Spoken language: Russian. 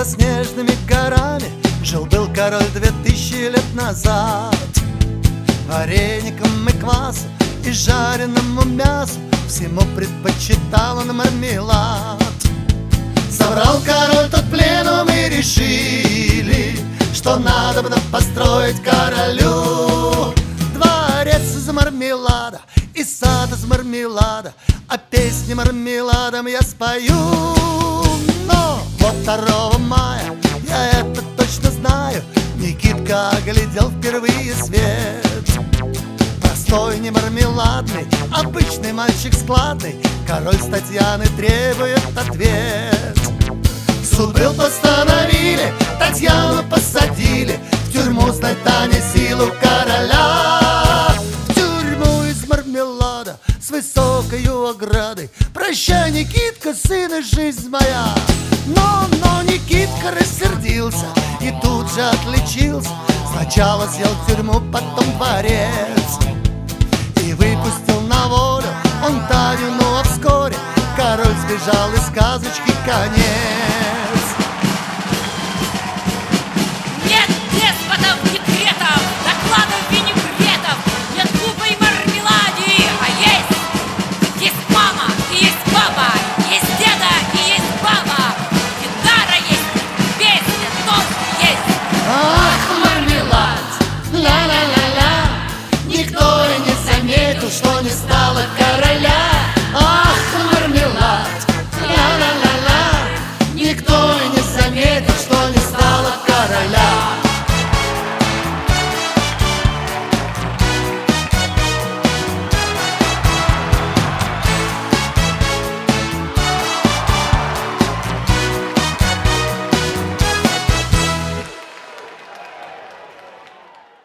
за снежными горами жил-был король 2000 лет назад. Вареникам и квасу и жареному мясу всему предпочитал он мармелад. Собрал король тот пленум и решили, что надо бы построить королю дворец из мармелада и сад из мармелада, а песни мармеладом я спою. Но вот 2 мая, я это точно знаю, Никитка оглядел впервые свет. Простой, не мармеладный, обычный мальчик складный, король с Татьяны требует ответ. Суд был, постановили, Татьяну посадили в тюрьму, знать Таня силу короля. В тюрьму из мармелада с высокою оградой. Прощай, Никитка, сын и жизнь моя. Но Никитка рассердился и тут же отличился. Сначала съел тюрьму, потом дворец и выпустил на волю он Таню, ну а вскоре король сбежал, из сказочки конец.